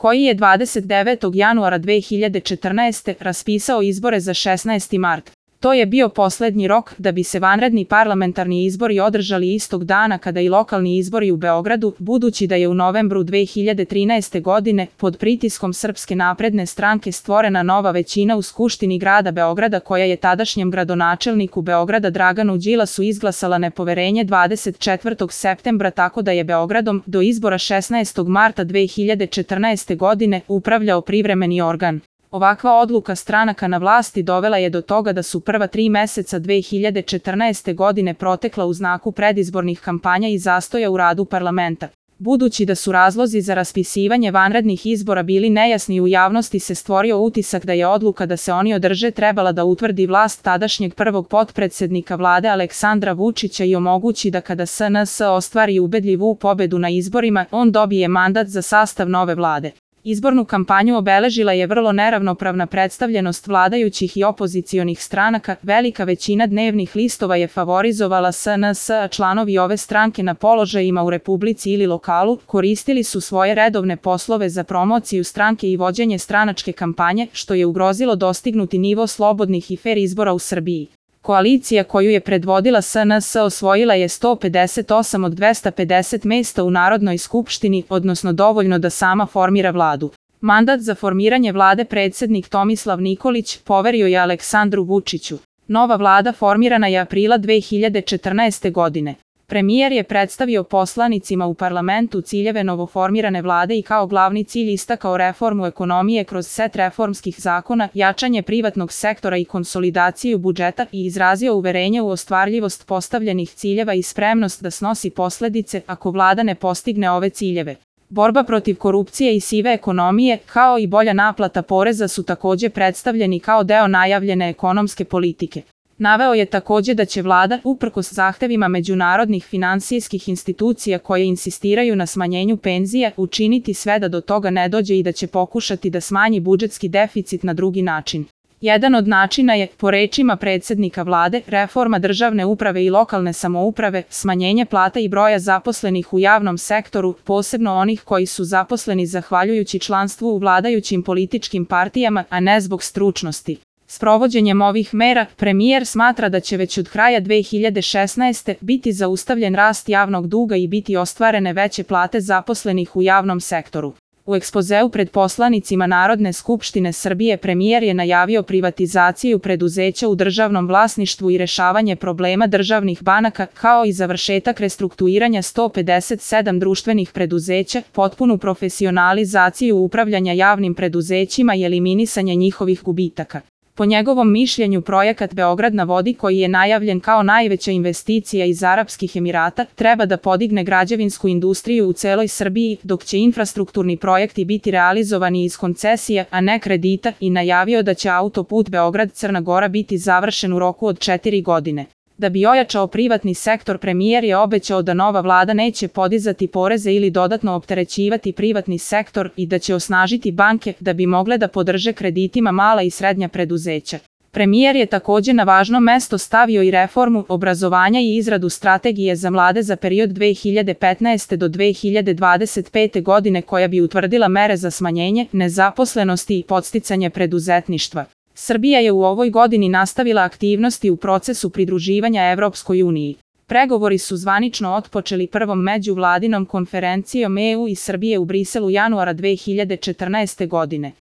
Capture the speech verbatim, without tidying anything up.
koji je dvadeset devetog januara dve hiljade četrnaeste. raspisao izbore za šesnaesti mart. To je bio poslednji rok da bi se vanredni parlamentarni izbori održali istog dana kada i lokalni izbori u Beogradu, budući da je u novembru dve hiljade trinaeste. godine pod pritiskom Srpske napredne stranke stvorena nova većina u Skupštini grada Beograda koja je tadašnjem gradonačelniku Beograda Draganu Đilasu izglasala nepoverenje dvadeset četvrtog septembra, tako da je Beogradom do izbora šesnaestog marta dve hiljade četrnaeste. godine upravljao privremeni organ. Ovakva odluka stranaka na vlasti dovela je do toga da su prva tri meseca dve hiljade četrnaeste. godine protekla u znaku predizbornih kampanja i zastoja u radu parlamenta. Budući da su razlozi za raspisivanje vanrednih izbora bili nejasni, u javnosti se stvorio utisak da je odluka da se oni održe trebala da utvrdi vlast tadašnjeg prvog potpredsednika vlade Aleksandra Vučića i omogući da kada S N S ostvari ubedljivu pobedu na izborima, on dobije mandat za sastav nove vlade. Izbornu kampanju obeležila je vrlo neravnopravna predstavljenost vladajućih i opozicionih stranaka. Velika većina dnevnih listova je favorizovala S N S, a članovi ove stranke na položajima u Republici ili lokalu koristili su svoje redovne poslove za promociju stranke i vođenje stranačke kampanje, što je ugrozilo dostignuti nivo slobodnih i fer izbora u Srbiji. Koalicija koju je predvodila S N S osvojila je sto pedeset osam od dvesta pedeset mesta u Narodnoj skupštini, odnosno dovoljno da sama formira vladu. Mandat za formiranje vlade predsednik Tomislav Nikolić poverio je Aleksandru Vučiću. Nova vlada formirana je aprila dve hiljade četrnaeste. godine. Premijer je predstavio poslanicima u parlamentu ciljeve novoformirane vlade i kao glavni cilj istakao reformu ekonomije kroz set reformskih zakona, jačanje privatnog sektora i konsolidaciju budžeta i izrazio uverenje u ostvarljivost postavljenih ciljeva i spremnost da snosi posledice ako vlada ne postigne ove ciljeve. Borba protiv korupcije i sive ekonomije, kao i bolja naplata poreza su takođe predstavljeni kao deo najavljene ekonomske politike. Naveo je takođe da će vlada, uprkos zahtevima međunarodnih finansijskih institucija koje insistiraju na smanjenju penzija, učiniti sve da do toga ne dođe i da će pokušati da smanji budžetski deficit na drugi način. Jedan od načina je, po rečima predsednika vlade, reforma državne uprave i lokalne samouprave, smanjenje plata i broja zaposlenih u javnom sektoru, posebno onih koji su zaposleni zahvaljujući članstvu u vladajućim političkim partijama, a ne zbog stručnosti. Sprovođenjem ovih mera, premijer smatra da će već od kraja dve hiljade šesnaeste. biti zaustavljen rast javnog duga i biti ostvarene veće plate zaposlenih u javnom sektoru. U ekspozeu pred poslanicima Narodne skupštine Srbije premijer je najavio privatizaciju preduzeća u državnom vlasništvu i rešavanje problema državnih banaka, kao i završetak restrukturiranja sto pedeset sedam društvenih preduzeća, potpunu profesionalizaciju upravljanja javnim preduzećima i eliminisanje njihovih gubitaka. Po njegovom mišljenju projekat Beograd na vodi, koji je najavljen kao najveća investicija iz Arapskih Emirata, treba da podigne građevinsku industriju u celoj Srbiji, dok će infrastrukturni projekti biti realizovani iz koncesija, a ne kredita, i najavio da će autoput Beograd-Crna Gora biti završen u roku od četiri godine. Da bi ojačao privatni sektor, premijer je obećao da nova vlada neće podizati poreze ili dodatno opterećivati privatni sektor i da će osnažiti banke da bi mogle da podrže kreditima mala i srednja preduzeća. Premijer je takođe na važno mesto stavio i reformu obrazovanja i izradu strategije za mlade za period dve hiljade petnaeste. do dve hiljade dvadeset pete. godine koja bi utvrdila mere za smanjenje nezaposlenosti i podsticanje preduzetništva. Srbija je u ovoj godini nastavila aktivnosti u procesu pridruživanja Evropskoj uniji. Pregovori su zvanično otpočeli prvom međuvladinom konferencijom E U i Srbije u Briselu januara dve hiljade četrnaeste. godine.